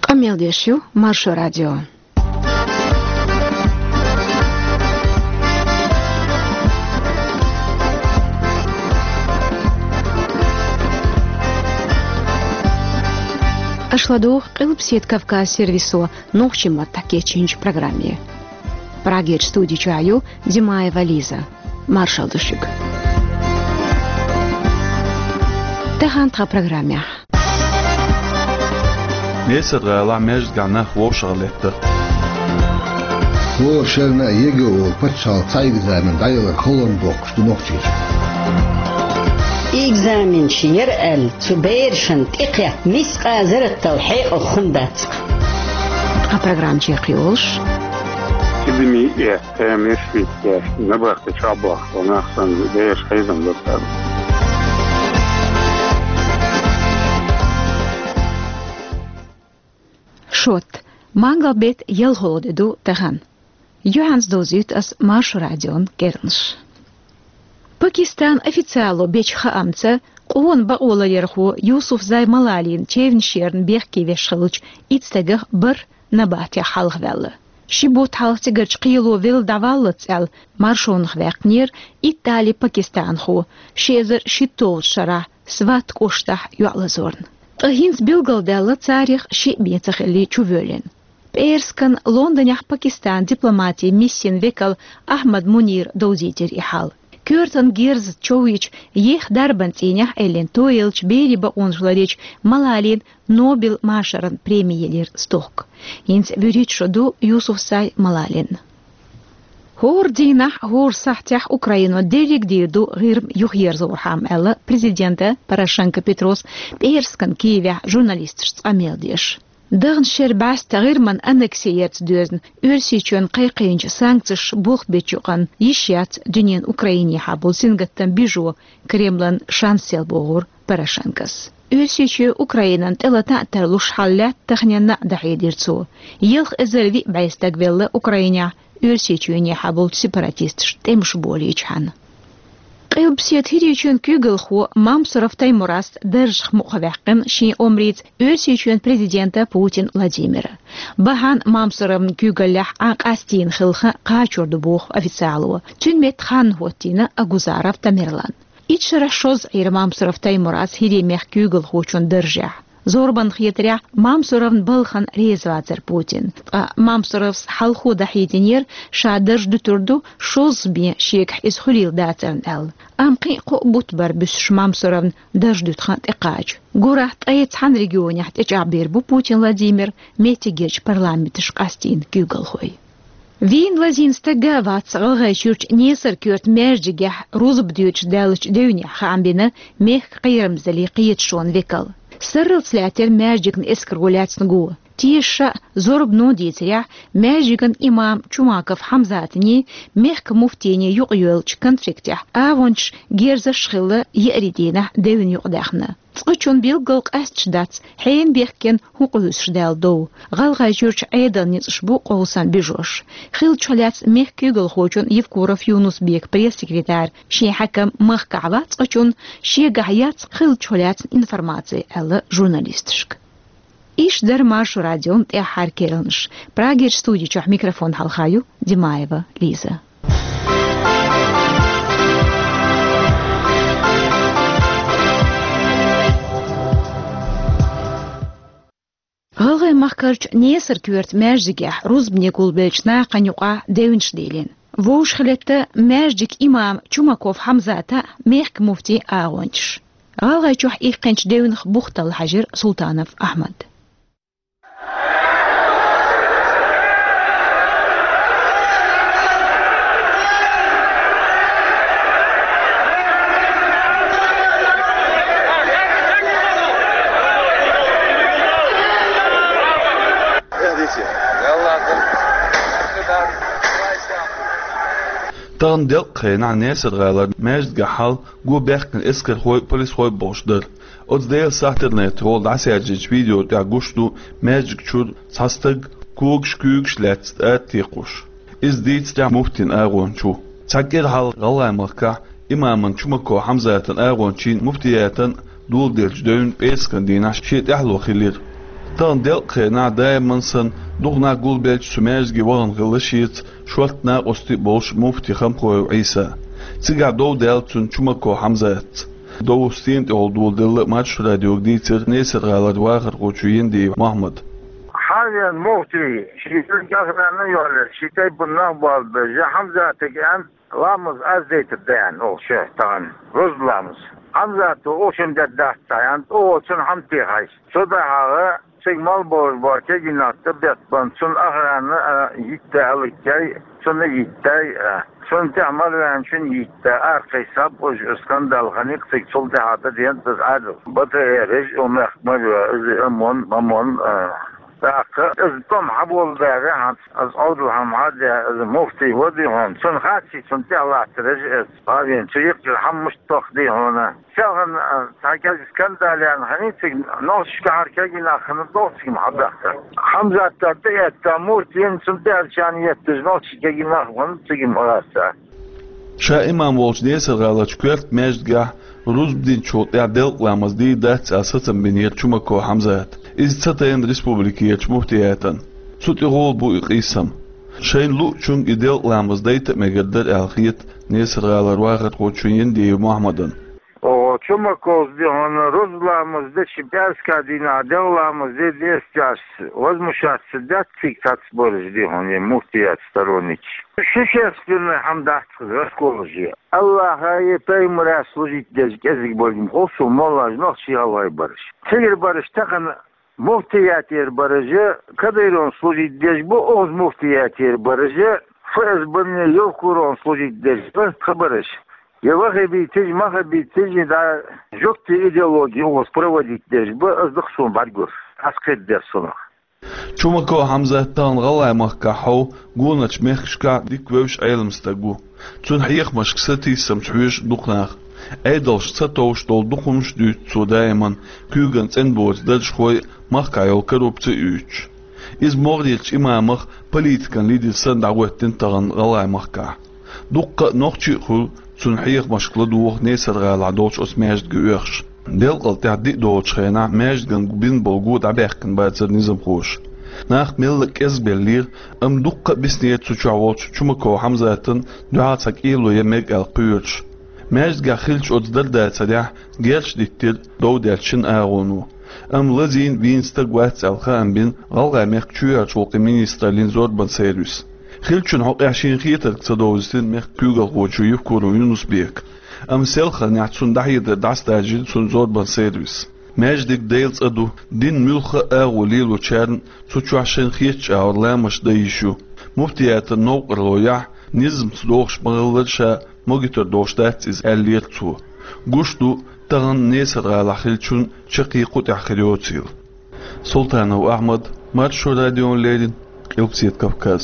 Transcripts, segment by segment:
Амелдешью, Маршо радио. Ашладух Кылпсет Кавказ сервису нохчима таке чинч программе. Прагеч студии чаю Димаева Лиза. Маршал Душик. Тахантра программе. Несер ла меж гана хвошарлетте. Хвошерна его подшал цайгзамен дайлер холландбок что нохчиш. إكزامن شيرقل تبيرشن تقيا مش قادر التوحيق الخندات. программ Чехиолш. كلمي يا تامش في نبغى تشابه ونحسن ليش حيزم بالتالي. Шот. Мангал бет елголдеду тахан. Йоханс дозит as Марш радион кернш. Пакистан официально бечха амца он баола ерху Юсуф Зай Малалин чевншерн бехки вешхалуч ицтагах бар набати халгвелла. Шибут халстигач қийлу вил даваллацал маршон хвекнир Итали Пакистан ху шезер шитол шара сват коштах юалазорн. Тахинс билгалдалла царих шибецахли чувелен. Перскан Лондонях Пакистан дипломатии миссин векал Ахмад Мунир доузитер и хал. Кёртон Герз Чович ех дарбантинях Эллен Тойлч береба онжларич Малалин Нобел Машаран премиелер сток. Инц бюрит шоду Юсуф Сай Малалин. Хор динах хор сахтях Украину дерек дирду гирм юхьерзорхам элла президента Порошенко Петрос Перскан Киевя журналист амелдеш. Дагн шербас тагырман аннексият дözн өрсичөн кайкыйынч санкциш бух бечуган ишят дünyen Украине хабул сингаттан бижу Кремлен шансел богур Порошенкос. Өрсичö Украинан телата тарлуш халлят тахнянна дахидирцу. Йылх эзерви байстагвелла Украиня өрсичöне хабул сепаратист темш боличхан. Qilbsiet hiriyçön kügülxu Mamsurov Taymurast dırjx muqavaqin şi omrit örsiçön prezidenta Putin Vladimir. Bahan Mamsurovn kügüllah aqastin xilxa qaçurdu buq ofitsialu. Tünmet Khan Hotina Aguzarov Tamerlan. İçra şoz ir Mamsurov Taymurast hirimex kügülxuçun dırjah. Зорбан хитря Мамсуровн былхан резвазер Путин. Мамсуровс халху дахитинер шадырж дутурду шозби шек из хулил датern эл. Амқи қубут бар бюш Мамсуровн дырж дутхан иқач. Гурахт айцхан регионе хтечабир бу Путин Владимир метигеч парламентиш қастин кюгалхой. Вин лазинстага вацгага чурч несер кёрт мержиге рузбдюч далыч дюня хамбина мех қайрымзали қиет шон векал. Сырыл слятер мәждігін эскіргуляцын гу. Тиша зорб нодитеря мәждігін имам Чумаков Хамзатыни мехк муфтене юqyölç конфликтя. Авонч герза шхылы еридена дэвін юqдахны. Цқычон билгылк әстшдац хейн бехкен хуқуыз шдалдоу. Ғалға жүрч айдан нецшбу қолсан бежош. Хил чоляц мех кюгл хочон Евкуров Юнус бек пресс-секретарь. Ши хакам махкава цқычон ши гахяц хил чоляц информации әлі журналистшк. Иш дар Маршу радион тяхар кернш. Прагер студий чах микрофон халхаю Димаева Лиза. Ғылғай маққарч несір кверт мәждіге рузбне гулбелчна қанюға дэвінш дейлен. Воуш хілетті мәждік имам Чумаков Хамзата мехк муфти ағонч. Ғылғай чух иққенч дэвінх бұқтал хажир Султанов Ахмад. Tağın del qeyna nesir gaylar majd gahal go berkin esker hoy polis hoy boşdur. Oz del sahternet hol dasajich video ya gushtu majd chur sastag kug skug schletzt tiqush. Is dit der muftin agon chu. Tagir hal gallay marka imamın Chumako Hamzatan agon chin muftiyatan dul del dön peskan dina shit ahlo khilir. Tan delqena daimansan dughna gulbelch sumezgi waran gilashit shortna osti bolsh mufti khamqo Isa tsiga do deltun chumako hamzat do stint oldu dil match radio gditer neser galad waqar qochuyindi Muhammad حاليا موتي شيء كثرنا يولا شيء بنا بالبجة حمزة تكان لامز أزيت الديان أو شيطان رز لامز حمزة تو شن جدّات تيان أو شن حمتي هاي صدق هذا شيء مال بور كي ناتبت بنشون أخرنا يتعلق كي شن يتعي شن تعمل عن شن يتعار كيساب وش اسكندر خنيق تكسل تحت ديان تزعل بتريج ومخمر أمون از تم حبول داره از اول هم عادی از مفتی ودی هم چون خاصی چون تعلا ترج از بعدين چیک هم مشتاقی هونه شغل تاکل اسکندریان هنی چیک نوش کار کی نخن دوستی محبت حمزه تاته تامورتین چون درچانیت نوش کی نخون چیک مراسا شا امام ولش نیست غلط کرد مجدگه روز بدین چوت دل لامز دی دست اساسن بنیر چما کو حمزه iz Çatayn Respublikaya muhtiyatan sut yol bu qisam şeyin lu chung idel lamızdayt megaddar alxiyat nesralar waqt qoçuyin diye Muhammadın o çuma koz di ona rozlamızda şiberska dina devlamızda destas возмущаться да циксац боржди он muhtiyat сторонник шешестны хамдат расколжи Allah'a peygamber служить дезгезик болим холсу моллаж нохчи алай барış tegir barış takan muhtiyat yer barıcı kadayron служить дезбу oz muhtiyat yer barıcı faz bunne yokuron служить дезбу xabarış Yavaş bir mahabbeti da jokti ideoloji oz проводить dezbу azdıqsun bargur asqed dersonu Çumako Hamzattan galay mahkahu gunaç mehşka dikvevş aylımstagu Çun hayık maşksati samçüş duqnaq Eydolş çatoş dolduqumuş düt sudayman kügans enboz dalşkoy mahkayol korrupsiya 3 İz mordiç imamıq politikan lidersan da'wattin tağan galay mahka Duqqa noqçi xul çun hayık maşqla duq neser gala doç osmejt güyəx Delqal ta'di doç xena mejgan bin bolgu dabaqın batsır nizam xoş Nach millik ezbellir duqqa bisniyet suçawoç çumako Hamzatın duatsak ilo yemek alqıyırç Mejga xilç odzdar datsadah gerç diktir dowdelçin ağonu Lazin vinsta gwats alxan bin galga mekçüya çoqi ministerlin zorban servis Xilçun hoqaşin xiyetar qsadowztin mekçügal qoçuyuf koru Yunus Bek selxan yatsun dahiyda dastajil sun zorban servis Mejdik deils adu din mülxa ağulil uçarn suçuaşin xiyetç ağırlamış dayişu Muftiyatın noqrloya nizm doqş mağılırşa Mogitor doştat iz ellirtu Guştu tağın neser galaxilçun çaqi qut axiriyotsil Sultanov Ahmad Marşo Radyon Lerin Qilqsiyet Kavkaz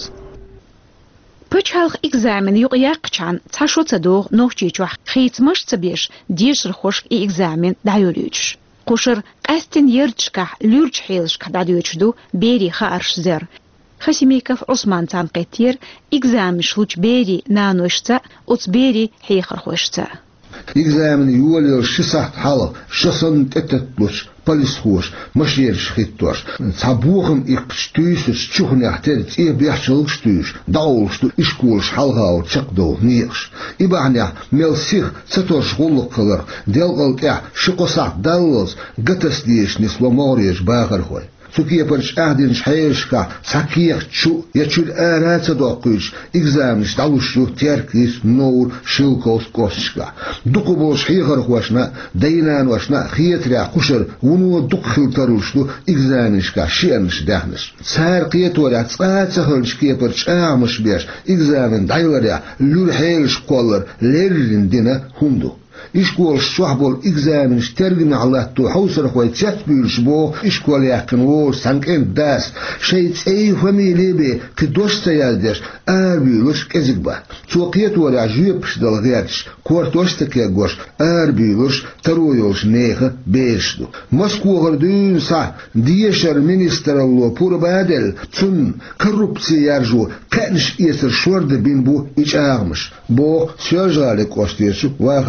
Pıçalıq egzamin yoq yaqçan çaşotsa doğ noqçiçuq xeytmış çabiş dişr xoş egzamin dayolüç Qoşır qastin yerçqa lürç xelşqa dadyoçdu beri xarşzer Xasimikov Osman Tanqetir egzamin şluç beri nanoşsa otsberi xeyxarxoşsa Egzamin yuvalır şisat halı şasan tetetluş polis xoş maşyer şxittoş sabuğum iqstüsüs çuhnahter biaçılıq stüş dağılıştı işkuluş halğav çaqdo niş ibanya melsih çator şğulluq qılır delqal ya şıqosaq dallos gatas diyişni slomoriş bağırxoy Sukiye parç ahdin şhayşka sakiyek çu yaçul aratsa doqış egzamiş daluşu terkis nur şilkos koşka duqu boş xiyar xoşna daynan vaşna xiyatra quşur unu duq xiltaruşdu egzaminşka şiyanış dahnis sar qiyatola tsatsa xilşkiye parç amış beş egzamin daylara lur hayş qollar lerindina hundu İşkol şahbol egzamin tergimi Allah'tu hawsar xoy çatbülş bo işkol yaqın o sanken das şeyt ey familebe ki dosta yalder arbülüş kezigba çoqiyet wala jüpş dalgach kortoşta ke goş arbülüş taroyos nehe beşdu Moskva gardün sa diyeşer ministerallo purbadel çun korrupsiya yarju kanş yeser şorda bin bu iç ağmış bo sözali kostiyesu waqar hoş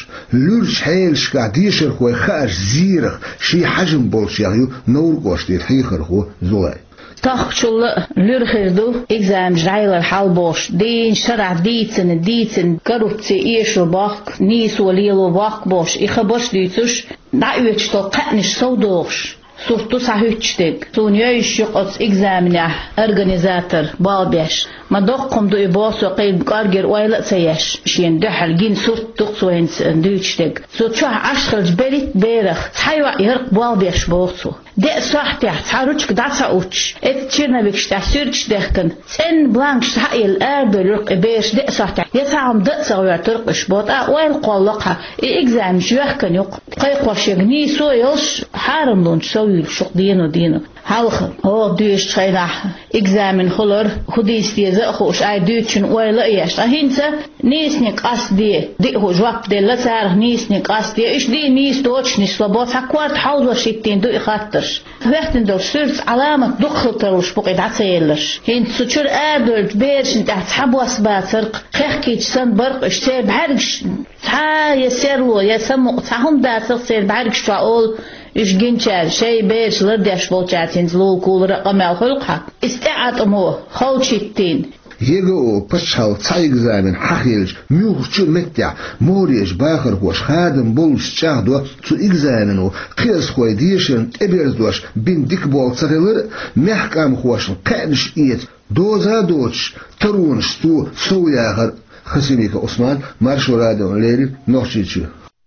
بولش لورش حيلش قاعديشر هو خاش زيرخ شي حجم بولش يغيو نور قوشتي الحيخر هو زولاي تخشل لرخدو إجزام جايلر حالبوش دين شرع ديتن كروتسي إيشو باق نيس وليلو باق بوش إخبوش ديتوش دعوتش تو قنش صودوش صورتو صحيحتك سونياش يقص إجزامنا أرجانيزاتر بالبيش ما دقم دو إباسو قيد كارجر ويلا سياش شين دحل جين صورت تقصوين دوتشتك صورت شو عشر جبلت بيرخ حيوا يرق بالبيش بوصو ده صحتي تعرفش كده تعوش اتشيرنا بيكش تعسيرش دهكن سن بلانش صحي الأرض يرق بيش ده صحتي يسعم ده صغير ترقش بوط وين قلقها إجزام جوهكن يق قيقوش يجني سو يلش حارم لونش سوي شق دينو هالخ هو دوش تخينا إجزام خلر خديس دي زخوش أي دوتشن ولا إيش أهينسا نيسنك قصدي دي هو جواب دي لا سعر نيسنك قصدي إيش دي نيس دوتش نسلبات حكوارت حوض وشيتين دو يخاطرش وقت دور سيرت علامة دخل تروش بقيت عسيلش هين سوتشر آدولت بيرش انت هتحب واسبات سرق خيخكيش سن برق اشتير بحرقش تا يسيرلو يسمو تاهم داسر سير بحرقش تعول إيش جنشار شيء بيرش لرديش بولشاتين زلو كول رقم الخلقها استعاد أموه خلشيتين يجو بشحال تايجزامن حخيلج ميوخشو متع موريش باخر هوش خادم بولش شاهدوا تو إجزامنو قيس خوي ديشن تبيرزوش بين ديك بول صغير محكم خوش قانش إيت دوزا دوتش ترونش تو سوياغر خسيميك عثمان مارشو راديو ليري نوشيتشو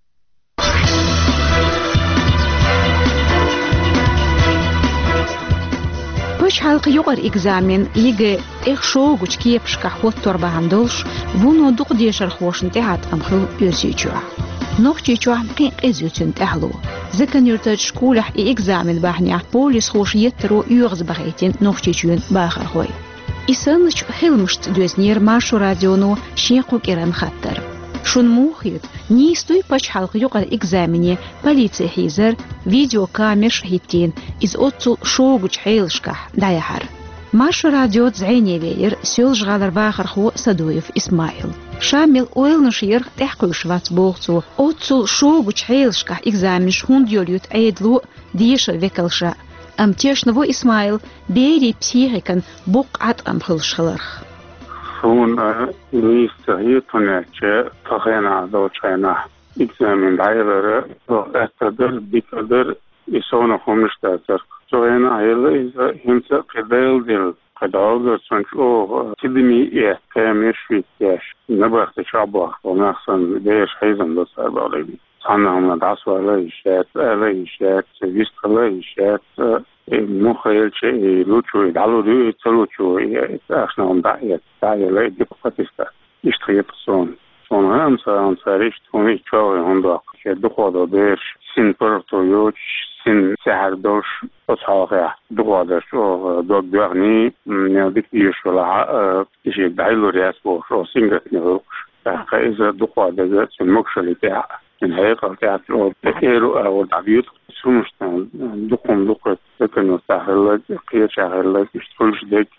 Пусть халк югар экзамен иге тех шоугуч кепшка ход торба гандолш вуно дук дешер хошн техат амхыл өзючуа. Нохчичуа кин эзютун техлу. Зекан юртач школах и экзамен бахня полис хош еттеро юрз багетин нохчичун бахар хой. Исыныч хилмшт дөзнер маршу радиону шеку керан хаттар. Шун мухит не стой пач халк югар экзамене полиция хизер видеокамер шахитин из отцу шоугуч хейлшка даяхар. Маршу радио зайне веер сёлж галар бахар хо Садуев Исмаил. Шамил ойлншир техкуш вац богцу отцу шоугуч хейлшка экзамен шхунд йолют айдлу дишер векалша. Амтешного Исмаил бери психикан бук ат амхылшхыларх. Hun liste hitone që të khena do qena ekzamen dajlere do etterder dikkader isona komishtater så ena hele himse qedeldil qedalger çünkü o tidimi yetemir şvityaş ne bıraktı çabuk onaksan değiş heyzan da sarbalayı sanamla dasvarla işet vistala işet مخيل شيء لوتشو يدعلو دو تلوتشو احنا دا يلا ديكوباتيستا اشتري بسون son ansarish toni çoğu onda ki duqoda bir sin porto yoch sin seherdor otağa duqoda o dogberni ne dik yeshula işe dailorias bu o singat ne قائزة دقوة دجاج المكشل بتاع من هيك بتاعت الإيرو أو العبيد سمشتان دقة لكن سهلة قية سهلة يشتغلش ديك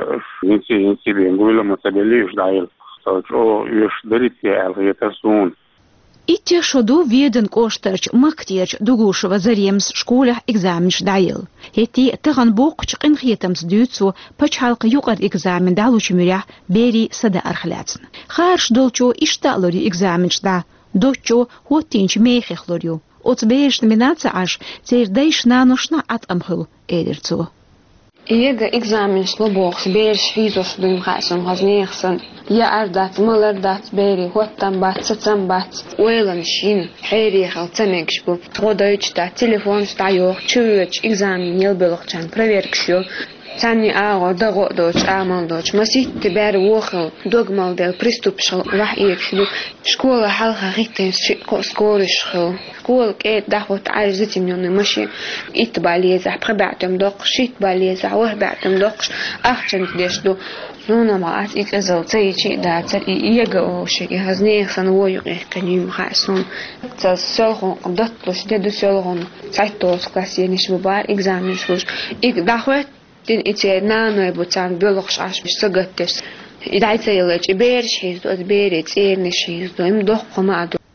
ينسي بينقول لما تبليش دايل أو يشتري في الغيتاسون Итте шоду веден коштарч мактиеч дугушева заремс школах экзаменш дайыл. Эти таган бокч кынхетамс дүйцу пачалк югар экзамен далучмуря бери сада архлацн. Харш долчо ишталори экзаменшда дочо хотинч мейхлорю. От беш номинация аж цердейш наношна ат амхыл эдерцу. Иега экзамен слобокс беш визос дум хасам хазнехсан я ардат малардат бери хоттан бат сатсан бат ойлан шин хейри халтамекшбу тродойчта телефон стаёк чуч экзамен елбелокчан проверкшё Цани аго даго доч амал доч масит тибер вохл догмал дел приступшал вах иекшлу школа халха гитен скоришхл школ кет дахот عايزتي من ماشي اتباليزا قبعتم دوق شيت باليزا وهبعتم دوق اخشن ديشدو نونا ما اس اكزل تيجي دا تر ييغو شي هزني سنوي كنيم خاصون تسلخون قدتلش دد سلخون سايتوس كلاسينيش ببار اكزامين شوش اك داخوت din ite nano butan biologisch as bisagattis idaitzayelech ibershis do adberets ernishes do im doch komado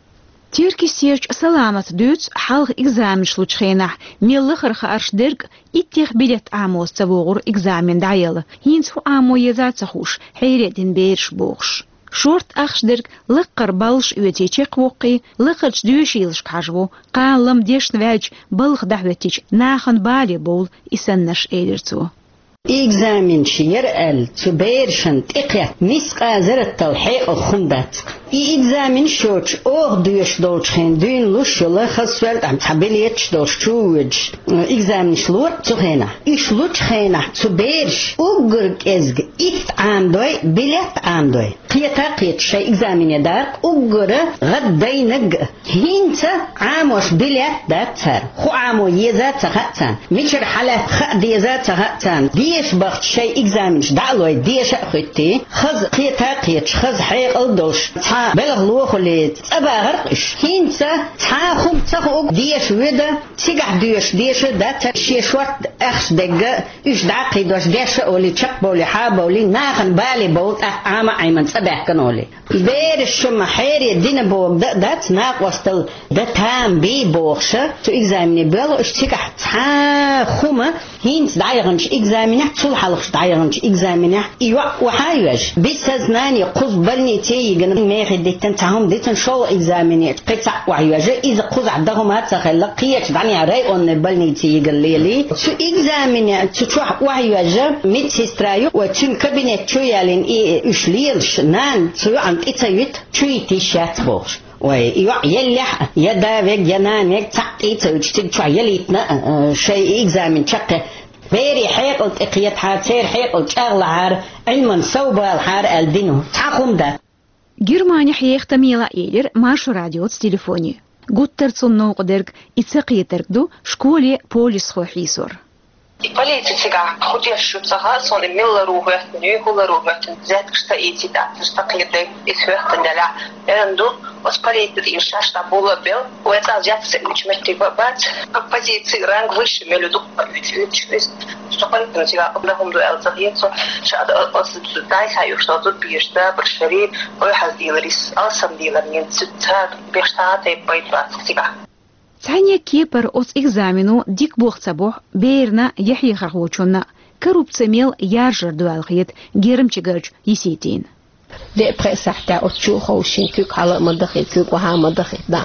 تيركي سيرج سلامة دوتس حلق إكزامن شلوشخينح ميلخر خارش درق إتيخ بلت عاموس تبوغر إكزامن دعيل هينسو عامو يزات سخوش حيريدين بيرش بوغش شورت أخش درق لقر بالش يوتيشيق وقي لقرش دوشيلش كحجبو قان لم ديش نواج بلخ دعوتيش ناخن بالي بول إسنش إيدرتو إكزامن شير تبيرشن تقيا مسقا زر التوحيق الخندات إكزامن شوش أوه دوش دولشين دين لوش لخص ولد عم تحبليتش دوش شوج إكزامن شلور تخينا إشلوش خينا تبيرش أوغرق إزق إت عامدوي بلت عامدوي قيتا قيت شي إكزامن يدار أوغر غد بينق هينتا عاموش بلت داتر خو عامو يزات تغتان ميشر حالة خد يزات تغتان ديش بخت شي إكزامنش دعلوي ديش أخوتي خز قيتا قيتش خز حيق الدوش بلغ لوخ اللي تبا غرقش هينسا تاخم تاخو ديش ودا تيقع ديش داتا شي شوات اخش دقا ايش دعقي دوش ديش اولي تشق بولي حابة اولي ناخن بالي بوت عاما عيمن تبع كنولي بير الشم حيري دينا بوغ دات ناق وستل داتام بي بوغشا تو اكزامني بلو اش تيقع تاخم هينس دايغنش اكزامني تول حلقش دايغنش اكزامني ايوا وحايوش بيسازناني قوز بلني تيغن ميخي ديتن تاهم ديتن شو اكزامني قيتع وحيوجه اذا قوز عدهم هاتسخل قيت دعني رايون بلني تيغن ليلي شو اكزامني تشوح وحيوجه ميت سيسترايو وتشن كابينت شو يالين ايش ليلش نان شو عم اتايت تشويتي شات بوش ويوع يلح يدافق ينانك تعطيت وتشتغل يليتنا شيء اكزامن شقه بيري حيق التقيت حاتير حيق الشغل عار علما صوبة الحار الدينو تاخم ده Германия хейхта мила эйлер маршу радиоц телефони. Гуттерцун ноуqderg ицaqietergdu школе полис хохисор. Политика худешутсага сон милларугат нюгуларугат зэткшта итида стaqieдэг исхвэхтэндэла энду воспалитель иншашта было бел уэца взяться учмети бабат оппозиции ранг выше мелюду политическость что политика обнахумду элзагецо шад осдай саю что тут бишта башари ой хаздиларис алсамдилар ненцутат бештаты пойтватсига Тanya Кипр от экзамену дик бухцабох бейрна яхи хахучуна коррупциямел яржер дуалхит гермчигач есетин. ده برسحت أتشو خوشين كيك على مدخل كيك وها مدخل دا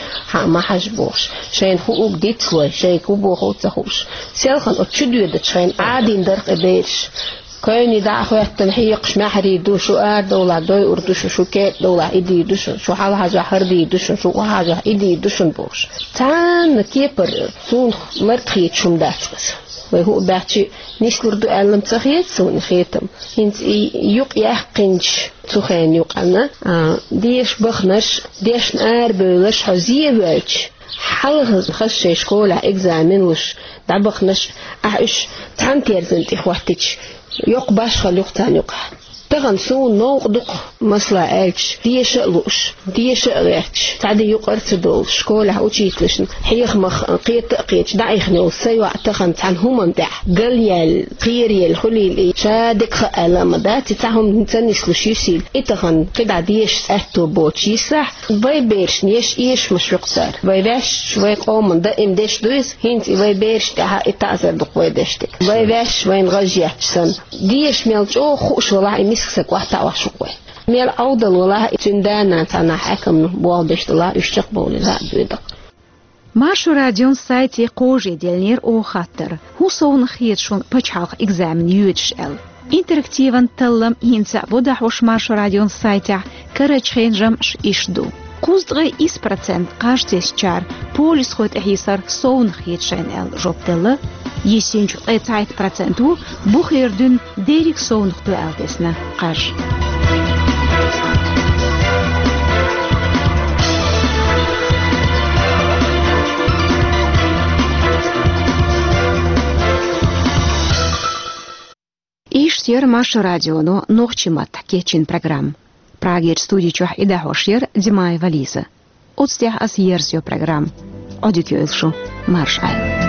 ما حش بوش شين خوك ديت لوي شين كوبو خوت تخوش سيلخن أتشو ديودت شين عادين درق بيرش كوني دا خواتن حيقش محري دو شو دولا دوي أردوش شو كيت دولا إدي دوشن شو حال حاجة حردي دوشن شو حاجة إدي دوشن بوش تان كيبر سون مرتخيت شم داتس وهو باتشي نشلردو ألم تخيت سون خيتم هنز يوق يحقنش تخين يوقنا ديش بخنش ديش نار بولش حزيه بولش حلغ خش شكولا إكزامن وش دبخنش أعش تانتير زنتي خواتيش يوق باش خلوق تانيوق تغن سون نوقدق مصلا ألش ديش لوش ديش غيرش تعدي يقرت دول شكولا وشيتلشن حيخ مخ قيت دايخني وسيوا تغن تان هم دع قليل قيريل خليل شادك خاله مدات تاهم تنس لشيسيل اتغن كدا ديش اتو بوتشيسح باي بيرش نيش ايش مشوق صار باي باش شوي قوم دائم ديش دويس هنت باي بيرش تاع اتازر دقوي دشتك باي باش وين غجيتسن ديش ميلجو خوش والله مسك واحد وشقوي ميل أوضل والله تندانا تنا حكم بوابش الله يشتقبل لا بيدق Маршу радион сайти кожи дельнер о хаттер. Хусоун хит шон пачхах экзамен юдшел. Интерактиван таллам инца водахош маршу радион сайтя карачхенжам ишду. Куздгы 1% каждый чар полис хот хисар соун хит шенел жоптелы. Есенч 30% бухердүн дерик соун хту алдесна каш. Иштер Маша радиону нохчимат кечин программ. Прагер студии чух ида хошер Димай Вализа. Отстях ас ерсио программ. Одикюэлшу Марш Айл.